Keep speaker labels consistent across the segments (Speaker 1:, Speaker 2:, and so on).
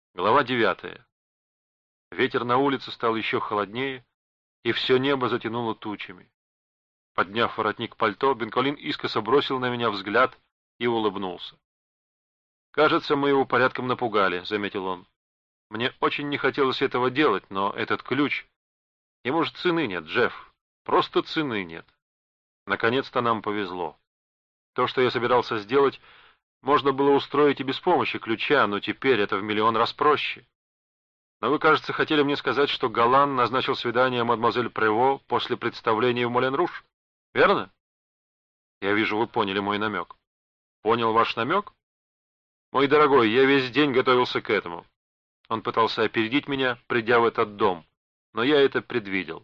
Speaker 1: Глава 9. Ветер на улице стал еще холоднее, и все небо затянуло тучами. Подняв воротник пальто, Бенколин искоса бросил на меня взгляд и улыбнулся. «Кажется, мы его порядком напугали», — заметил он. «Мне очень не хотелось этого делать, но этот ключ... Ему же цены нет, Джефф. Просто цены нет. Наконец-то нам повезло. То, что я собирался сделать, можно было устроить и без помощи ключа, но теперь это в миллион раз проще. Но вы, кажется, хотели мне сказать, что Галан назначил свидание мадемуазель Прево после представления в Мулен-Руж. Верно? Я вижу, вы поняли мой намек. Понял ваш намек? Мой дорогой, я весь день готовился к этому. Он пытался опередить меня, придя в этот дом, но я это предвидел.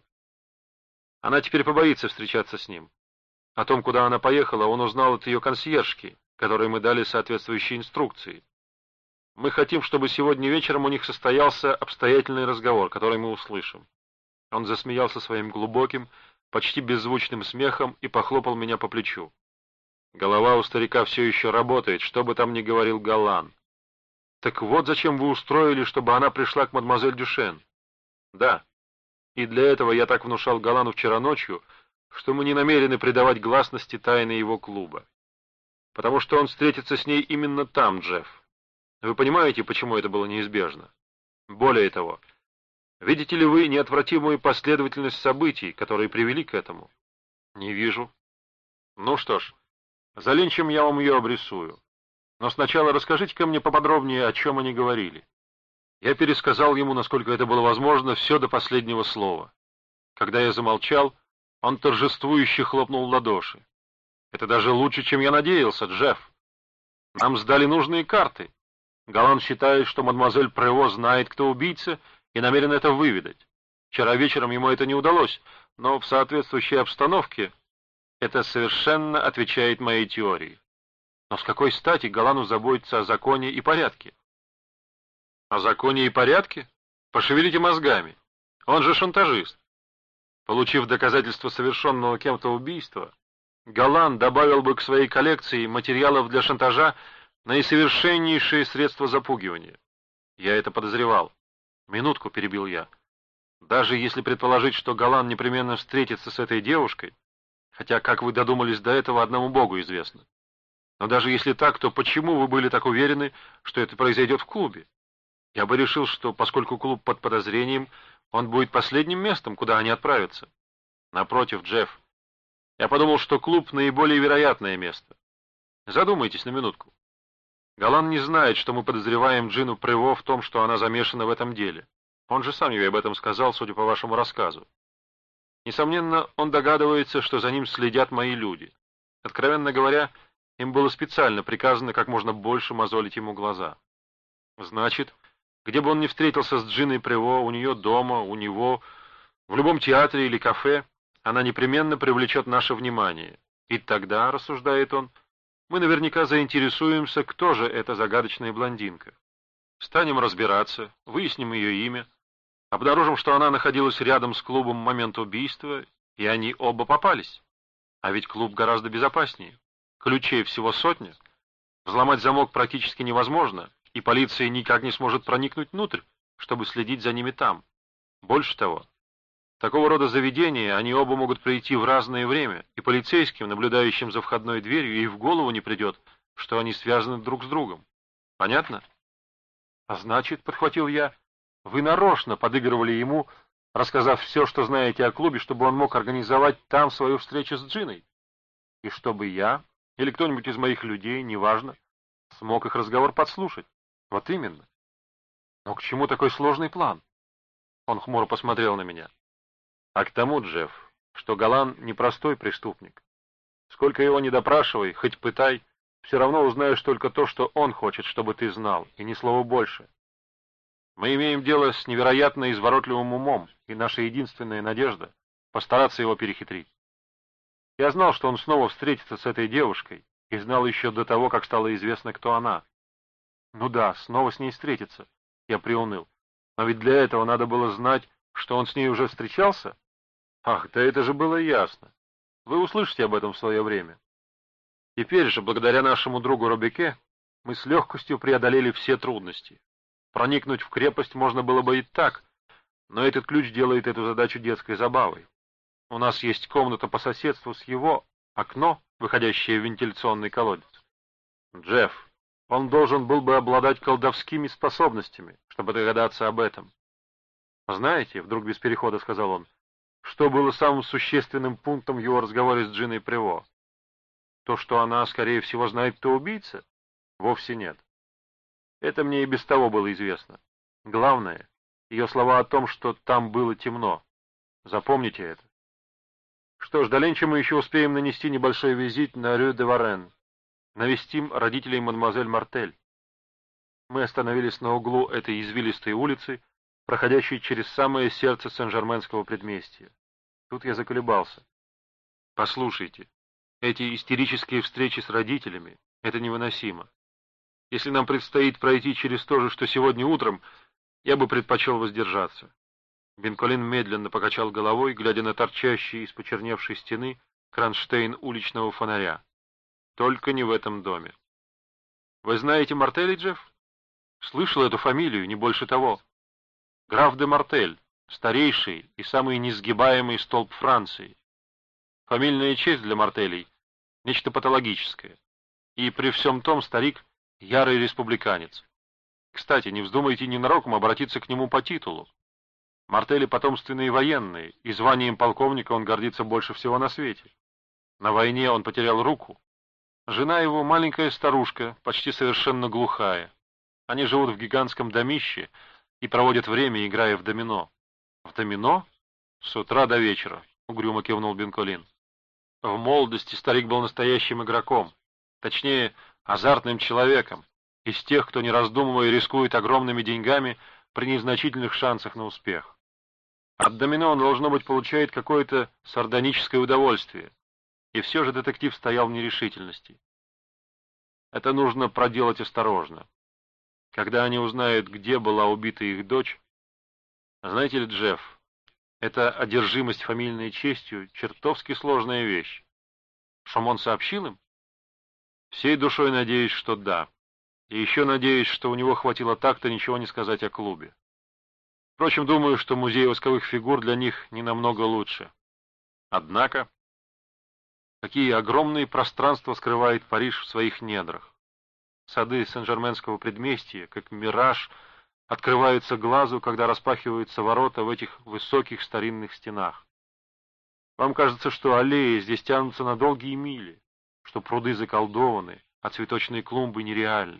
Speaker 1: Она теперь побоится встречаться с ним. О том, куда она поехала, он узнал от ее консьержки, которой мы дали соответствующие инструкции. Мы хотим, чтобы сегодня вечером у них состоялся обстоятельный разговор, который мы услышим. Он засмеялся своим глубоким, почти беззвучным смехом и похлопал меня по плечу. Голова у старика все еще работает, что бы там ни говорил Галан. Так вот зачем вы устроили, чтобы она пришла к мадемуазель Дюшен? Да. И для этого я так внушал Галану вчера ночью, что мы не намерены придавать гласности тайны его клуба. Потому что он встретится с ней именно там, Джефф. Вы понимаете, почему это было неизбежно? Более того, видите ли вы неотвратимую последовательность событий, которые привели к этому? Не вижу. Ну что ж, за ленчем я вам ее обрисую. Но сначала расскажите-ка мне поподробнее, о чем они говорили. Я пересказал ему, насколько это было возможно, все до последнего слова. Когда я замолчал, он торжествующе хлопнул в ладоши. Это даже лучше, чем я надеялся, Джефф. Нам сдали нужные карты. Галан считает, что мадемуазель Прево знает, кто убийца, и намерен это выведать. Вчера вечером ему это не удалось, но в соответствующей обстановке это совершенно отвечает моей теории. Но с какой стати Галану заботиться о законе и порядке? О законе и порядке? Пошевелите мозгами. Он же шантажист. Получив доказательство совершенного кем-то убийства, Галан добавил бы к своей коллекции материалов для шантажа наисовершеннейшие средства запугивания. Я это подозревал. Минутку, перебил я. Даже если предположить, что Галан непременно встретится с этой девушкой, хотя, как вы додумались до этого, одному Богу известно. Но даже если так, то почему вы были так уверены, что это произойдет в клубе? Я бы решил, что, поскольку клуб под подозрением, он будет последним местом, куда они отправятся. Напротив, Джефф, я подумал, что клуб — наиболее вероятное место. Задумайтесь на минутку. Галан не знает, что мы подозреваем Джину Прево в том, что она замешана в этом деле. Он же сам ей об этом сказал, судя по вашему рассказу. Несомненно, он догадывается, что за ним следят мои люди. Откровенно говоря, им было специально приказано как можно больше мозолить ему глаза. Значит, где бы он ни встретился с Джиной Прево, у нее дома, у него, в любом театре или кафе, она непременно привлечет наше внимание. И тогда, рассуждает он, мы наверняка заинтересуемся, кто же эта загадочная блондинка. Станем разбираться, выясним ее имя, обнаружим, что она находилась рядом с клубом в момент убийства, и они оба попались. А ведь клуб гораздо безопаснее. Ключей всего сотня. Взломать замок практически невозможно, и полиция никак не сможет проникнуть внутрь, чтобы следить за ними там. Больше того, такого рода заведения они оба могут прийти в разное время, и полицейским, наблюдающим за входной дверью, и в голову не придет, что они связаны друг с другом. Понятно? А значит, подхватил я, вы нарочно подыгрывали ему, рассказав все, что знаете о клубе, чтобы он мог организовать там свою встречу с Джиной. И чтобы я, или кто-нибудь из моих людей, неважно, смог их разговор подслушать. Вот именно. Но к чему такой сложный план? Он хмуро посмотрел на меня. А к тому, Джефф, что Галан непростой преступник. Сколько его ни допрашивай, хоть пытай, все равно узнаешь только то, что он хочет, чтобы ты знал, и ни слова больше. Мы имеем дело с невероятно изворотливым умом, и наша единственная надежда — постараться его перехитрить. Я знал, что он снова встретится с этой девушкой, и знал еще до того, как стало известно, кто она. Ну да, снова с ней встретиться. Я приуныл. Но ведь для этого надо было знать, что он с ней уже встречался. Ах, да это же было ясно. Вы услышите об этом в свое время. Теперь же, благодаря нашему другу Робеке, мы с легкостью преодолели все трудности. Проникнуть в крепость можно было бы и так, но этот ключ делает эту задачу детской забавой. У нас есть комната по соседству с его, окно, выходящее в вентиляционный колодец. Джефф, он должен был бы обладать колдовскими способностями, чтобы догадаться об этом. Знаете, вдруг без перехода сказал он, что было самым существенным пунктом в его разговоре с Джиной Приво? То, что она, скорее всего, знает, кто убийца? Вовсе нет. Это мне и без того было известно. Главное, ее слова о том, что там было темно. Запомните это. Что ж, до ленча мы еще успеем нанести небольшой визит на Рю-де-Варен. Навестим родителей мадемуазель Мартель. Мы остановились на углу этой извилистой улицы, проходящей через самое сердце Сен-Жерменского предместья. Тут я заколебался. Послушайте, эти истерические встречи с родителями — это невыносимо. Если нам предстоит пройти через то же, что сегодня утром, я бы предпочел воздержаться. Бенколин медленно покачал головой, глядя на торчащий из почерневшей стены кронштейн уличного фонаря. Только не в этом доме. Вы знаете Мартелли, Джефф? Слышал эту фамилию, не больше того. Граф де Мартель, старейший и самый несгибаемый столб Франции. Фамильная честь для Мартелей — нечто патологическое. И при всем том старик — ярый республиканец. Кстати, не вздумайте ненароком обратиться к нему по титулу. Мартели потомственные военные, и званием полковника он гордится больше всего на свете. На войне он потерял руку. Жена его маленькая старушка, почти совершенно глухая. Они живут в гигантском домище и проводят время, играя в домино. В домино? С утра до вечера, угрюмо кивнул Бенколин. В молодости старик был настоящим игроком, точнее, азартным человеком, из тех, кто, не раздумывая, рискует огромными деньгами при незначительных шансах на успех. От домино он, должно быть, получает какое-то сардоническое удовольствие. И все же детектив стоял в нерешительности. Это нужно проделать осторожно. Когда они узнают, где была убита их дочь... Знаете ли, Джефф, эта одержимость фамильной честью — чертовски сложная вещь. Шомон сообщил им? Всей душой надеюсь, что да. И еще надеюсь, что у него хватило так-то ничего не сказать о клубе. Впрочем, думаю, что музей восковых фигур для них не намного лучше. Однако, какие огромные пространства скрывает Париж в своих недрах. Сады Сен-Жерменского предместья, как мираж, открываются глазу, когда распахиваются ворота в этих высоких старинных стенах. Вам кажется, что аллеи здесь тянутся на долгие мили, что пруды заколдованы, а цветочные клумбы нереальны.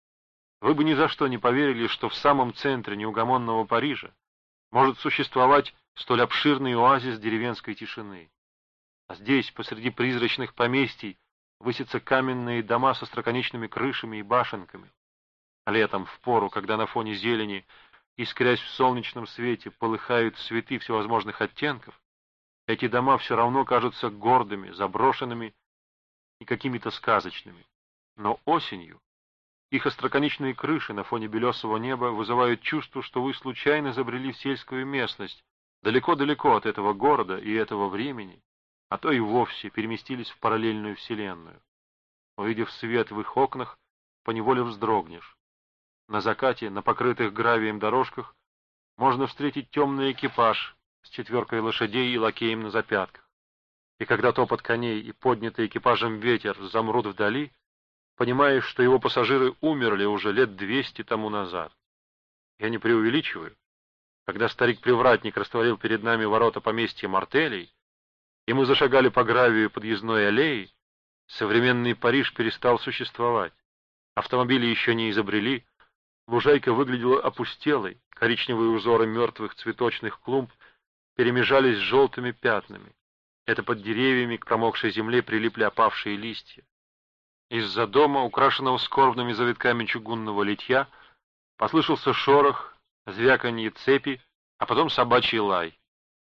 Speaker 1: Вы бы ни за что не поверили, что в самом центре неугомонного Парижа может существовать столь обширный оазис деревенской тишины. А здесь, посреди призрачных поместий, высятся каменные дома со остроконечными крышами и башенками. А летом, в пору, когда на фоне зелени, искрясь в солнечном свете, полыхают цветы всевозможных оттенков, эти дома все равно кажутся гордыми, заброшенными и какими-то сказочными. Но осенью их остроконечные крыши на фоне белесого неба вызывают чувство, что вы случайно забрели в сельскую местность, далеко-далеко от этого города и этого времени, а то и вовсе переместились в параллельную вселенную. Увидев свет в их окнах, поневоле вздрогнешь. На закате, на покрытых гравием дорожках, можно встретить темный экипаж с 4 лошадей и лакеем на запятках. И когда топот коней и поднятый экипажем ветер замрут вдали, понимаешь, что его пассажиры умерли уже лет 200 тому назад. Я не преувеличиваю. Когда старик-привратник растворил перед нами ворота поместья Мартелей, и мы зашагали по гравию подъездной аллеи, современный Париж перестал существовать. Автомобили еще не изобрели, лужайка выглядела опустелой, коричневые узоры мертвых цветочных клумб перемежались с желтыми пятнами. Это под деревьями к промокшей земле прилипли опавшие листья. Из-за дома, украшенного скорбными завитками чугунного литья, послышался шорох, звяканье цепи, а потом собачий лай.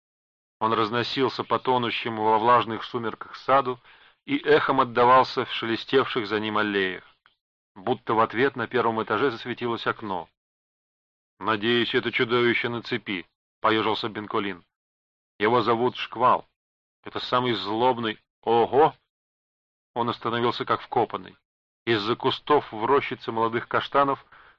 Speaker 1: Он разносился по тонущему во влажных сумерках саду и эхом отдавался в шелестевших за ним аллеях. Будто в ответ на первом этаже засветилось окно. «Надеюсь, это чудовище на цепи», — поежился Бенколин. «Его зовут Шквал. Это самый злобный... Ого!» Он остановился как вкопанный. Из-за кустов в рощице молодых каштанов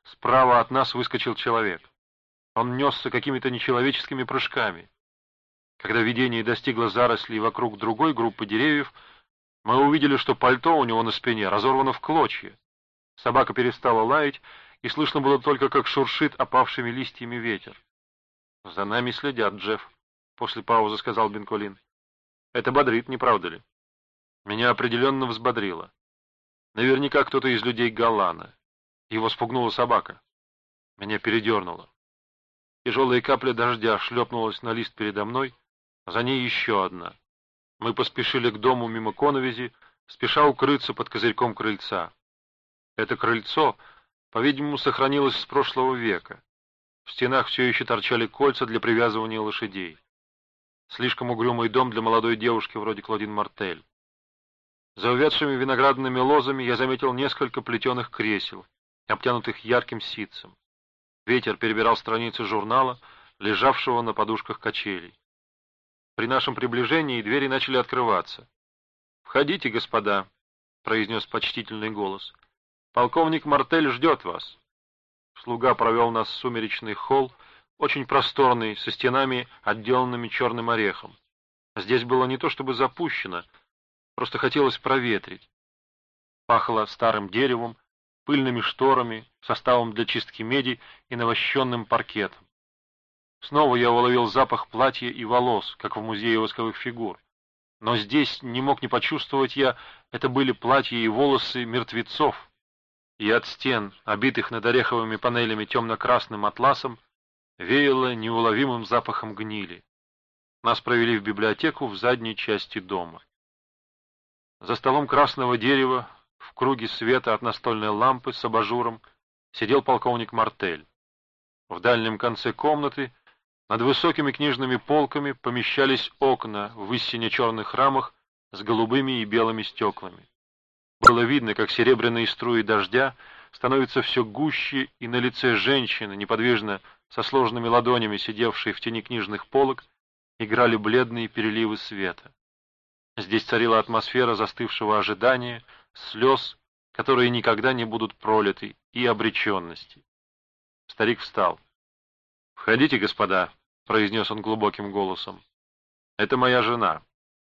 Speaker 1: Справа от нас выскочил человек. Он несся какими-то нечеловеческими прыжками. Когда видение достигло зарослей вокруг другой группы деревьев, мы увидели, что пальто у него на спине разорвано в клочья. Собака перестала лаять, и слышно было только, как шуршит опавшими листьями ветер. — За нами следят, Джефф, — после паузы сказал Бенколин. — Это бодрит, не правда ли? Меня определенно взбодрило. Наверняка кто-то из людей Галлана. Его спугнула собака. Меня передернуло. Тяжелая капля дождя шлепнулась на лист передо мной, а за ней еще одна. Мы поспешили к дому мимо коновизи, спеша укрыться под козырьком крыльца. Это крыльцо, по-видимому, сохранилось с прошлого века. В стенах все еще торчали кольца для привязывания лошадей. Слишком угрюмый дом для молодой девушки вроде Клодин Мартель. За увядшими виноградными лозами я заметил несколько плетеных кресел, обтянутых ярким ситцем. Ветер перебирал страницы журнала, лежавшего на подушках качелей. При нашем приближении двери начали открываться. — Входите, господа, — произнес почтительный голос. — Полковник Мартель ждет вас. Слуга провел нас в сумеречный холл, очень просторный, со стенами, отделанными черным орехом. Здесь было не то чтобы запущено, просто хотелось проветрить. Пахло старым деревом, пыльными шторами, составом для чистки меди и навощенным паркетом. Снова я уловил запах платья и волос, как в музее восковых фигур. Но здесь не мог не почувствовать я, это были платья и волосы мертвецов. И от стен, обитых над ореховыми панелями темно-красным атласом, веяло неуловимым запахом гнили. Нас провели в библиотеку в задней части дома. За столом красного дерева, в круге света от настольной лампы с абажуром, сидел полковник Мартель. В дальнем конце комнаты над высокими книжными полками помещались окна в истине черных рамах с голубыми и белыми стеклами. Было видно, как серебряные струи дождя становятся все гуще, и на лице женщины, неподвижно со сложенными ладонями, сидевшей в тени книжных полок, играли бледные переливы света. Здесь царила атмосфера застывшего ожидания, слез, которые никогда не будут пролиты, и обреченности. Старик встал. — Входите, господа, — произнес он глубоким голосом. — Это моя жена.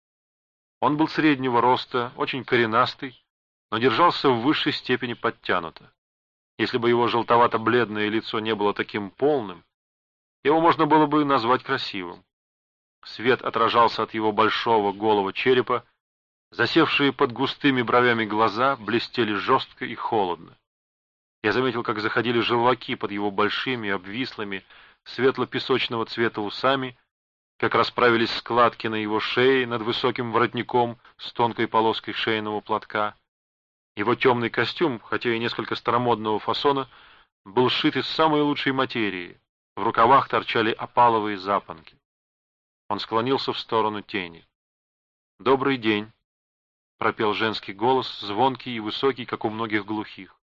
Speaker 1: Он был среднего роста, очень коренастый, но держался в высшей степени подтянуто. Если бы его желтовато-бледное лицо не было таким полным, его можно было бы назвать красивым. Свет отражался от его большого голого черепа, засевшие под густыми бровями глаза блестели жестко и холодно. Я заметил, как заходили желваки под его большими, обвислыми, светло-песочного цвета усами, как расправились складки на его шее над высоким воротником с тонкой полоской шейного платка. Его темный костюм, хотя и несколько старомодного фасона, был сшит из самой лучшей материи, в рукавах торчали опаловые запонки. Он склонился в сторону тени. — Добрый день, — пропел женский голос, звонкий и высокий, как у многих глухих.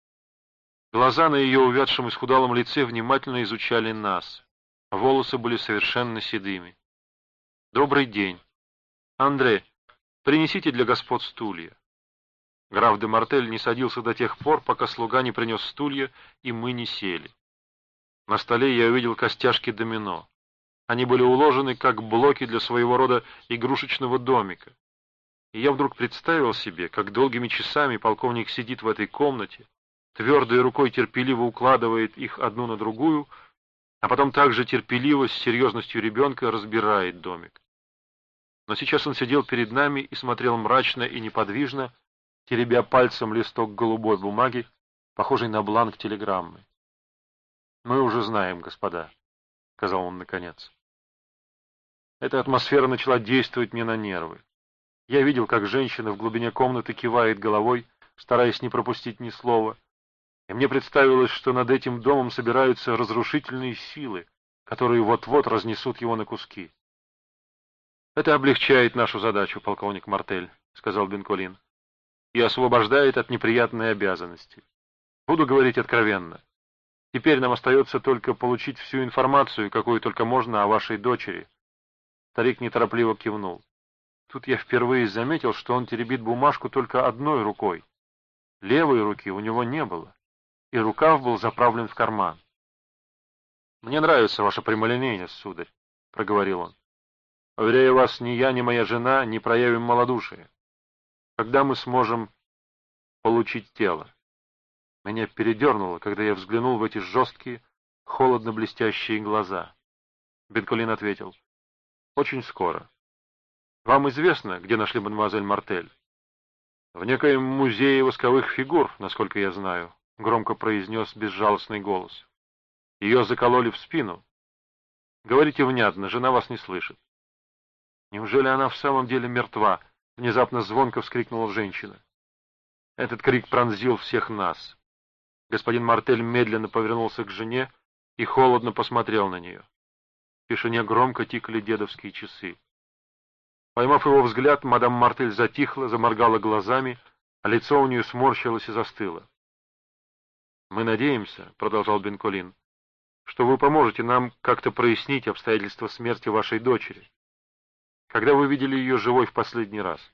Speaker 1: Глаза на ее увядшем исхудалом лице внимательно изучали нас. Волосы были совершенно седыми. — Добрый день. Андре, принесите для господ стулья. Граф де Мартель не садился до тех пор, пока слуга не принес стулья, и мы не сели. На столе я увидел костяшки домино. Они были уложены, как блоки для своего рода игрушечного домика. И я вдруг представил себе, как долгими часами полковник сидит в этой комнате, твердой рукой терпеливо укладывает их одну на другую, а потом также терпеливо, с серьезностью ребенка, разбирает домик. Но сейчас он сидел перед нами и смотрел мрачно и неподвижно, теребя пальцем листок голубой бумаги, похожий на бланк телеграммы. — Мы уже знаем, господа, — сказал он наконец. Эта атмосфера начала действовать мне на нервы. Я видел, как женщина в глубине комнаты кивает головой, стараясь не пропустить ни слова, и мне представилось, что над этим домом собираются разрушительные силы, которые вот-вот разнесут его на куски. — Это облегчает нашу задачу, полковник Мартель, — сказал Бенколин, — и освобождает от неприятной обязанности. Буду говорить откровенно. Теперь нам остается только получить всю информацию, какую только можно о вашей дочери. Старик неторопливо кивнул. Тут я впервые заметил, что он теребит бумажку только одной рукой. Левой руки у него не было. и рукав был заправлен в карман. «Мне нравится ваша прямолинейность, сударь», — проговорил он. «Уверяю вас, ни я, ни моя жена не проявим малодушие. Когда мы сможем получить тело?» Меня передернуло, когда я взглянул в эти жесткие, холодно-блестящие глаза. Бенколин ответил: «Очень скоро. Вам известно, где нашли мадемуазель Мартель?» «В некоем музее восковых фигур, насколько я знаю», — громко произнес безжалостный голос. «Ее закололи в спину. Говорите внятно, жена вас не слышит». «Неужели она в самом деле мертва?» — внезапно звонко вскрикнула женщина. Этот крик пронзил всех нас. Господин Мартель медленно повернулся к жене и холодно посмотрел на нее. В тишине громко тикали дедовские часы. Поймав его взгляд, мадам Мартель затихла, заморгала глазами, а лицо у нее сморщилось и застыло. «Мы надеемся, — продолжал Бенколин, — что вы поможете нам как-то прояснить обстоятельства смерти вашей дочери. Когда вы видели ее живой в последний раз?»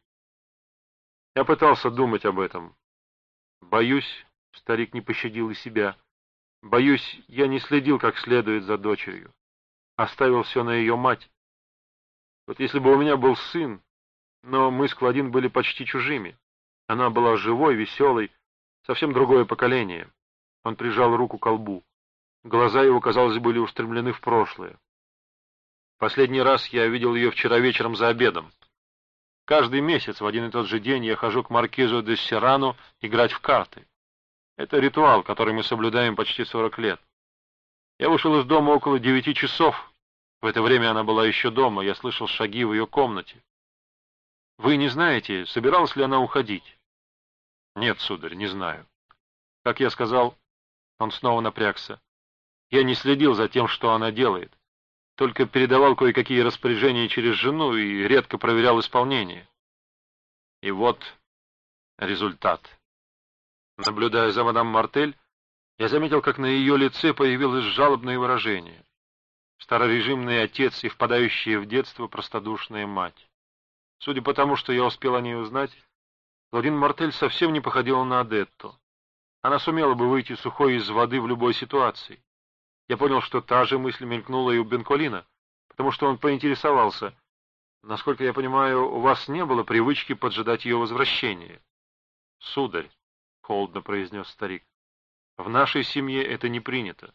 Speaker 1: Я пытался думать об этом. Боюсь, старик не пощадил и себя, боюсь, я не следил как следует за дочерью. Оставил все на ее мать. Вот если бы у меня был сын, но мы с Клодин были почти чужими. Она была живой, веселой, совсем другое поколение. Он прижал руку к лбу. Глаза его, казалось, были устремлены в прошлое. Последний раз я видел ее вчера вечером за обедом. Каждый месяц в один и тот же день я хожу к маркизу де Серрано играть в карты. Это ритуал, который мы соблюдаем почти 40 лет. Я вышел из дома около 9 часов. В это время она была еще дома, я слышал шаги в ее комнате. Вы не знаете, собиралась ли она уходить? Нет, сударь, не знаю. Как я сказал, он снова напрягся. Я не следил за тем, что она делает. Только передавал кое-какие распоряжения через жену и редко проверял исполнение. И вот результат. Наблюдая за мадам Мартель, я заметил, как на ее лице появилось жалобное выражение. Старорежимный отец и впадающая в детство простодушная мать. Судя по тому, что я успел о ней узнать, Клодин Мартель совсем не походила на Адетту. Она сумела бы выйти сухой из воды в любой ситуации. Я понял, что та же мысль мелькнула и у Бенколина, потому что он поинтересовался: «Насколько я понимаю, у вас не было привычки поджидать ее возвращения?» «Сударь», — холодно произнес старик, — «в нашей семье это не принято».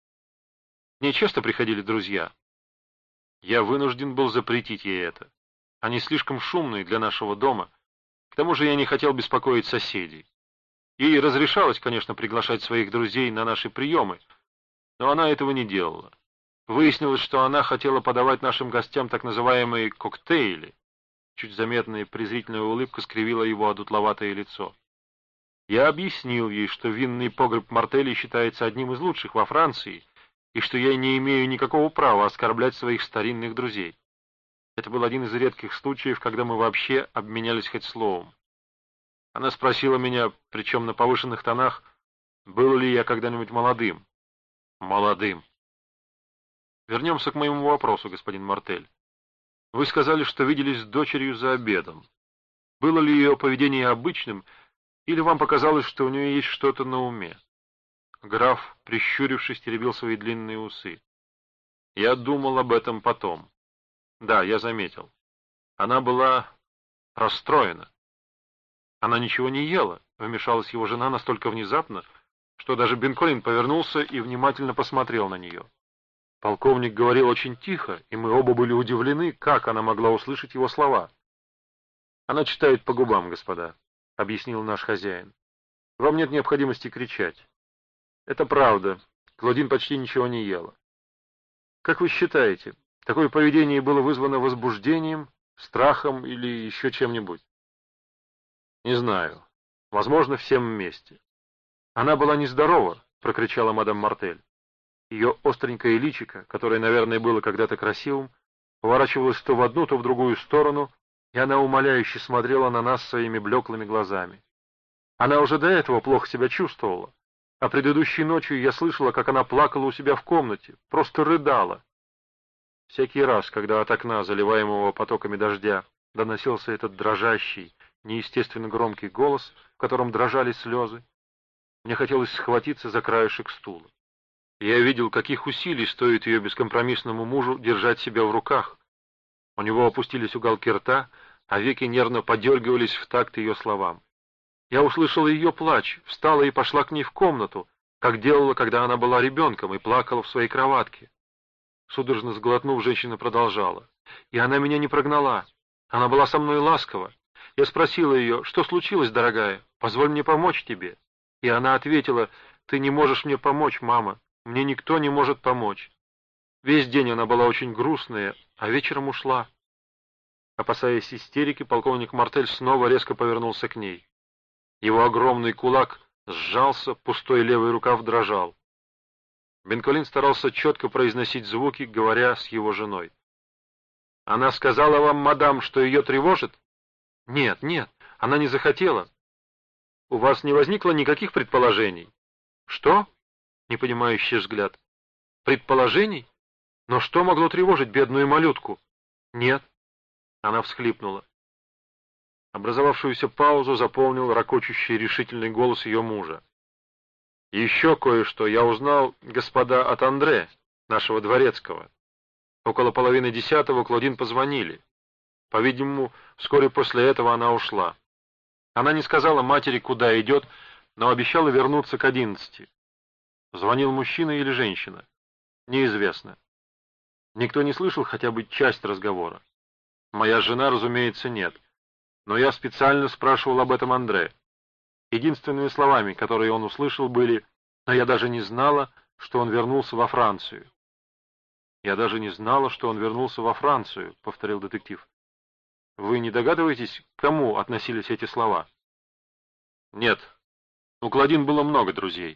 Speaker 1: К ней часто приходили друзья. Я вынужден был запретить ей это. Они слишком шумные для нашего дома. К тому же я не хотел беспокоить соседей. Ей разрешалось, конечно, приглашать своих друзей на наши приемы, но она этого не делала. Выяснилось, что она хотела подавать нашим гостям так называемые коктейли. Чуть заметная презрительная улыбка скривила его одутловатое лицо. Я объяснил ей, что винный погреб Мартелли считается одним из лучших во Франции, и что я не имею никакого права оскорблять своих старинных друзей. Это был один из редких случаев, когда мы вообще обменялись хоть словом. Она спросила меня, причем на повышенных тонах, был ли я когда-нибудь молодым. Молодым. Вернемся к моему вопросу, господин Мартель. Вы сказали, что виделись с дочерью за обедом. Было ли ее поведение обычным, или вам показалось, что у нее есть что-то на уме? Граф, прищурившись, теребил свои длинные усы. Я думал об этом потом. Да, я заметил. Она была расстроена. Она ничего не ела, вмешалась его жена настолько внезапно, что даже Бенколин повернулся и внимательно посмотрел на нее. Полковник говорил очень тихо, и мы оба были удивлены, как она могла услышать его слова. «Она читает по губам, господа», — объяснил наш хозяин. «Вам нет необходимости кричать. Это правда, Клодин почти ничего не ела. Как вы считаете, такое поведение было вызвано возбуждением, страхом или еще чем-нибудь?» «Не знаю. Возможно, всем вместе». «Она была нездорова», — прокричала мадам Мартель. Ее остренькое личико, которое, наверное, было когда-то красивым, поворачивалось то в одну, то в другую сторону, и она умоляюще смотрела на нас своими блеклыми глазами. Она уже до этого плохо себя чувствовала, а предыдущей ночью я слышала, как она плакала у себя в комнате, просто рыдала. Всякий раз, когда от окна, заливаемого потоками дождя, доносился этот дрожащий, неестественно громкий голос, в котором дрожали слезы, Мне хотелось схватиться за краешек стула. Я видел, каких усилий стоит ее бескомпромиссному мужу держать себя в руках. У него опустились уголки рта, а веки нервно подергивались в такт ее словам. Я услышал ее плач, встала и пошла к ней в комнату, как делала, когда она была ребенком и плакала в своей кроватке. Судорожно сглотнув, женщина продолжала. И она меня не прогнала. Она была со мной ласкова. Я спросила ее: что случилось, дорогая? Позволь мне помочь тебе. И она ответила: ты не можешь мне помочь, мама. Мне никто не может помочь. Весь день она была очень грустная, а вечером ушла. Опасаясь истерики, полковник Мартель снова резко повернулся к ней. Его огромный кулак сжался, пустой левый рукав дрожал. Бенколин старался четко произносить звуки, говоря с его женой. «Она сказала вам, мадам, что ее тревожит?» «Нет, нет, она не захотела». «У вас не возникло никаких предположений?» «Что?» — непонимающий взгляд. «Предположений? Но что могло тревожить бедную малютку?» «Нет». Она всхлипнула. Образовавшуюся паузу заполнил ракочущий решительный голос ее мужа. «Еще кое-что я узнал, господа, от Андре, нашего дворецкого. Около 9:30 Клодин позвонили. По-видимому, вскоре после этого она ушла. Она не сказала матери, куда идет, но обещала вернуться к 11. Звонил мужчина или женщина? Неизвестно. Никто не слышал хотя бы часть разговора. Моя жена, разумеется, нет. Но я специально спрашивал об этом Андре. Единственными словами, которые он услышал, были: «Но я даже не знала, что он вернулся во Францию». «Я даже не знала, что он вернулся во Францию», — повторил детектив. «Вы не догадываетесь, к кому относились эти слова?» «Нет. У Клодин было много друзей».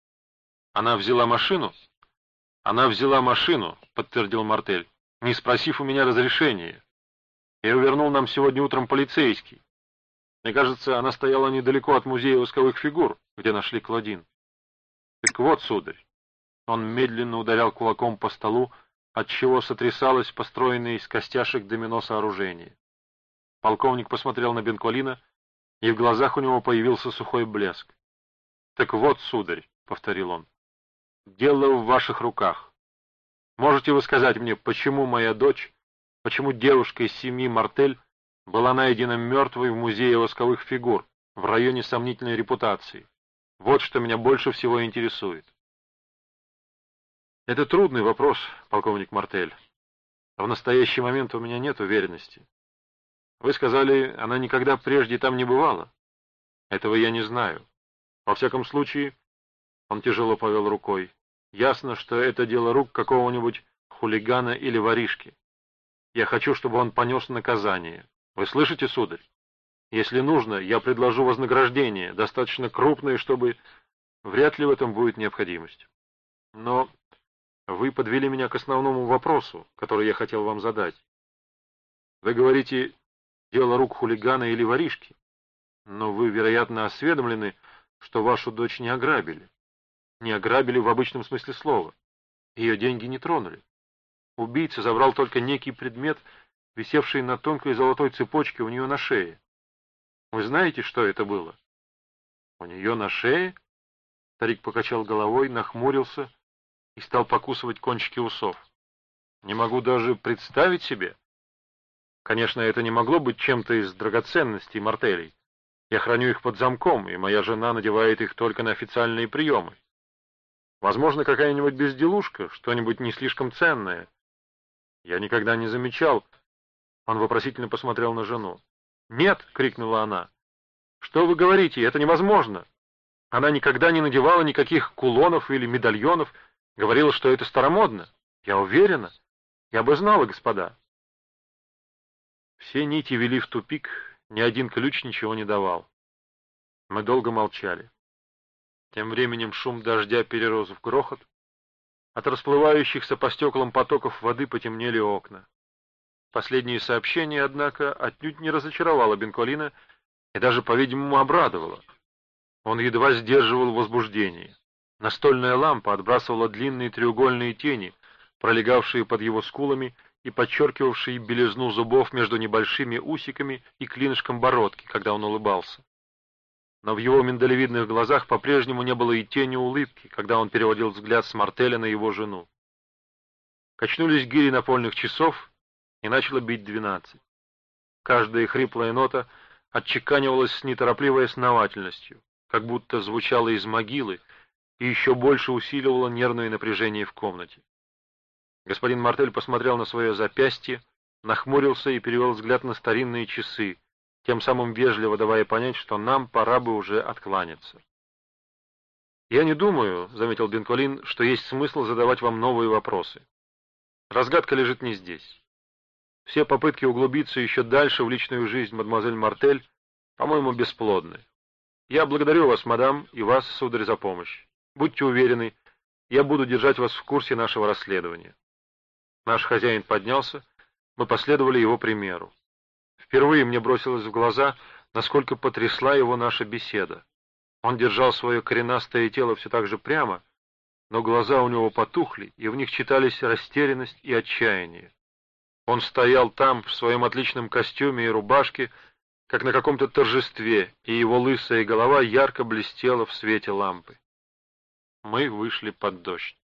Speaker 1: «Она взяла машину?» «Она взяла машину», — подтвердил Мартель, «не спросив у меня разрешения. Ее вернул нам сегодня утром полицейский. Мне кажется, она стояла недалеко от музея восковых фигур, где нашли Клодин. Так вот, сударь». Он медленно ударял кулаком по столу, отчего сотрясалось построенное из костяшек домино сооружение. Полковник посмотрел на Бенколина, и в глазах у него появился сухой блеск. «Так вот, сударь», — повторил он, — «дело в ваших руках. Можете вы сказать мне, почему моя дочь, почему девушка из семьи Мартель была найдена мертвой в музее восковых фигур в районе сомнительной репутации? Вот что меня больше всего интересует». «Это трудный вопрос, полковник Мартель. В настоящий момент у меня нет уверенности. Вы сказали, она никогда прежде там не бывала. Этого я не знаю. Во всяком случае, он тяжело повел рукой. Ясно, что это дело рук какого-нибудь хулигана или воришки. Я хочу, чтобы он понес наказание. Вы слышите, сударь? Если нужно, я предложу вознаграждение, достаточно крупное, чтобы... Вряд ли в этом будет необходимость. Но вы подвели меня к основному вопросу, который я хотел вам задать. Вы говорите, дело рук хулигана или воришки, но вы, вероятно, осведомлены, что вашу дочь не ограбили. Не ограбили в обычном смысле слова. Ее деньги не тронули. Убийца забрал только некий предмет, висевший на тонкой золотой цепочке у нее на шее. Вы знаете, что это было? У нее на шее? Старик покачал головой, нахмурился и стал покусывать кончики усов. Не могу даже представить себе. Конечно, это не могло быть чем-то из драгоценностей Мартелей. Я храню их под замком, и моя жена надевает их только на официальные приемы. Возможно, какая-нибудь безделушка, что-нибудь не слишком ценное. Я никогда не замечал. Он вопросительно посмотрел на жену. «Нет!» — крикнула она. «Что вы говорите? Это невозможно!» Она никогда не надевала никаких кулонов или медальонов, говорила, что это старомодно. Я уверена. Я бы знала, господа. Все нити вели в тупик, ни один ключ ничего не давал. Мы долго молчали. Тем временем шум дождя перерос в грохот. От расплывающихся по стеклам потоков воды потемнели окна. Последнее сообщение, однако, отнюдь не разочаровало Бенколина и даже, по-видимому, обрадовало. Он едва сдерживал возбуждение. Настольная лампа отбрасывала длинные треугольные тени, пролегавшие под его скулами и подчеркивавшие белизну зубов между небольшими усиками и клинышком бородки, когда он улыбался. но в его миндалевидных глазах по-прежнему не было и тени улыбки, когда он переводил взгляд с Мартеля на его жену. Качнулись гири напольных часов, и начало бить 12. Каждая хриплая нота отчеканивалась с неторопливой основательностью, как будто звучала из могилы, и еще больше усиливала нервное напряжение в комнате. Господин Мартель посмотрел на свое запястье, нахмурился и перевел взгляд на старинные часы, тем самым вежливо давая понять, что нам пора бы уже откланяться. «Я не думаю, — заметил Бенколин, — что есть смысл задавать вам новые вопросы. Разгадка лежит не здесь. Все попытки углубиться еще дальше в личную жизнь мадемуазель Мартель, по-моему, бесплодны. Я благодарю вас, мадам, и вас, сударь, за помощь. Будьте уверены, я буду держать вас в курсе нашего расследования». Наш хозяин поднялся, мы последовали его примеру. Впервые мне бросилось в глаза, насколько потрясла его наша беседа. Он держал свое коренастое тело все так же прямо, но глаза у него потухли, и в них читались растерянность и отчаяние. Он стоял там, в своем отличном костюме и рубашке, как на каком-то торжестве, и его лысая голова ярко блестела в свете лампы. Мы вышли под дождь.